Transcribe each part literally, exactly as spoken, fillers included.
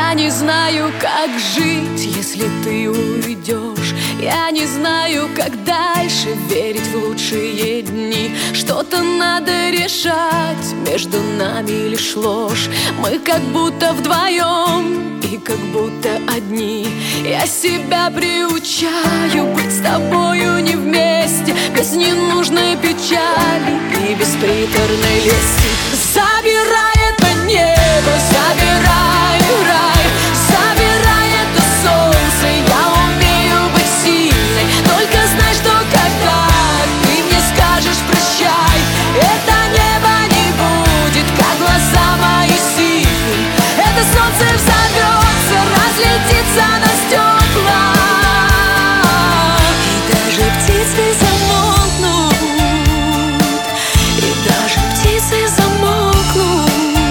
Я не знаю, как жить, если ты уйдешь. Я не знаю, как дальше верить в лучшие дни. Что-то надо решать, между нами лишь ложь. Мы как будто вдвоем и как будто одни. Я себя приучаю быть с тобою не вместе, без ненужной печали и без приторной лести. Забирай это небо, забирай рай, забирай это солнце. Я умею быть сильной, только знай, что когда ты мне скажешь прощай, это небо не будет, как глаза мои синим. Это солнце взорвется, разлетится на стекла, и даже птицы замолкнут, и даже птицы замолкнут.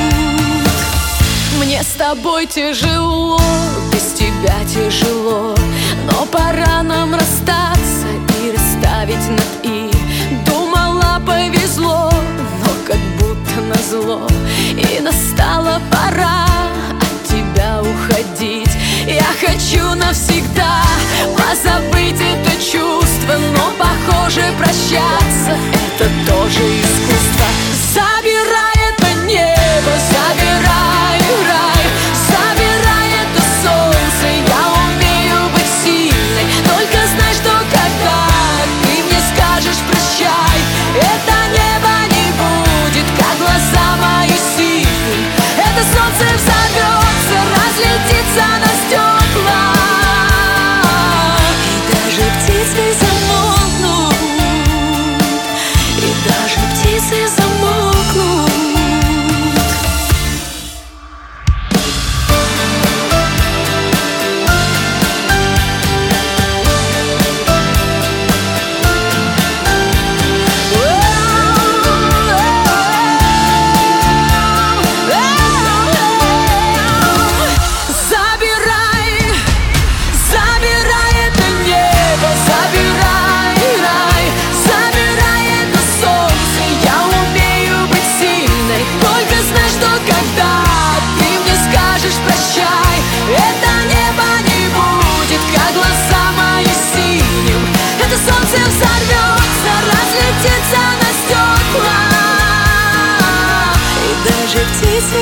Мне с тобой тяжело, без тебя тяжело, но пора нам расстаться и расставить над «и». Думала, повезло, но как будто назло, и настала пора от тебя уходить. Я хочу навсегда позабыть это чувство, но, похоже, прощаться — это тоже искусство. Забирай это небо, забирай рай, забирай это солнце. Я умею быть сильной, только знай, что когда ты мне скажешь прощай, это небо не будет, как глаза мои синим. Это солнце взорвется, разлетится на стекла, и даже птицы замолкнут, и даже птицы замолкнут. Птицы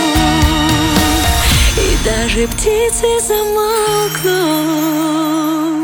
замолкнут, и даже птицы замолкнут.